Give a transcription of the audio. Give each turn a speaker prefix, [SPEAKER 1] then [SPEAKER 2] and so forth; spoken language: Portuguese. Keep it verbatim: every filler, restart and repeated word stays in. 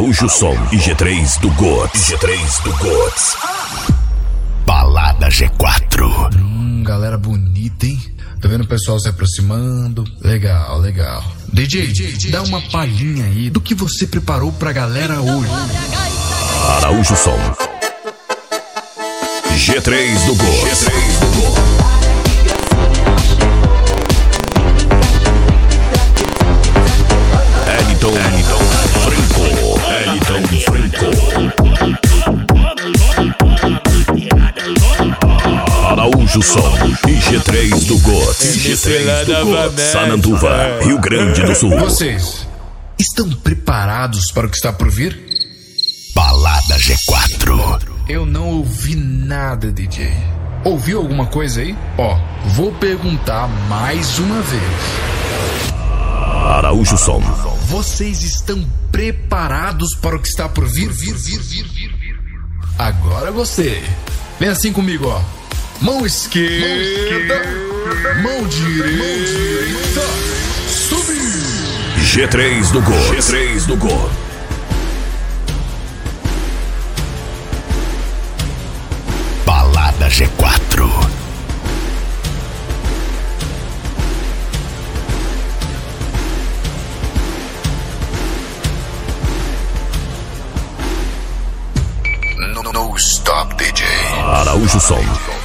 [SPEAKER 1] Araújo Som e G três do Gods. G três do Gods. Balada G quatro.
[SPEAKER 2] Hum, galera bonita, hein? Tô vendo o pessoal se aproximando. Legal, legal. D J, D J dá uma palhinha aí do que você preparou pra galera hoje.
[SPEAKER 1] Araújo Som. G três do Gods. G três do Gods. Eliton, Eliton Franco, Eliton Franco. Araújo Som e G três do Gods. G três do Gods, Sananduva, Rio Grande do Sul.
[SPEAKER 2] Vocês estão preparados para o que está por vir?
[SPEAKER 1] Balada G quatro.
[SPEAKER 2] Eu não ouvi nada, D J. Ouviu alguma coisa aí? Ó, vou perguntar mais uma vez.
[SPEAKER 1] Araújo Som.
[SPEAKER 2] Vocês estão preparados para o que está por vir? Vir, vir, vir, vir, vir. Agora você. Vem assim comigo, ó. Mão esquerda, mão, esquerda, mão direita, subir.
[SPEAKER 1] G três do Gods. G três do Gods. Balada G quatro.
[SPEAKER 2] No, no stop, D J.
[SPEAKER 1] Araújo Som.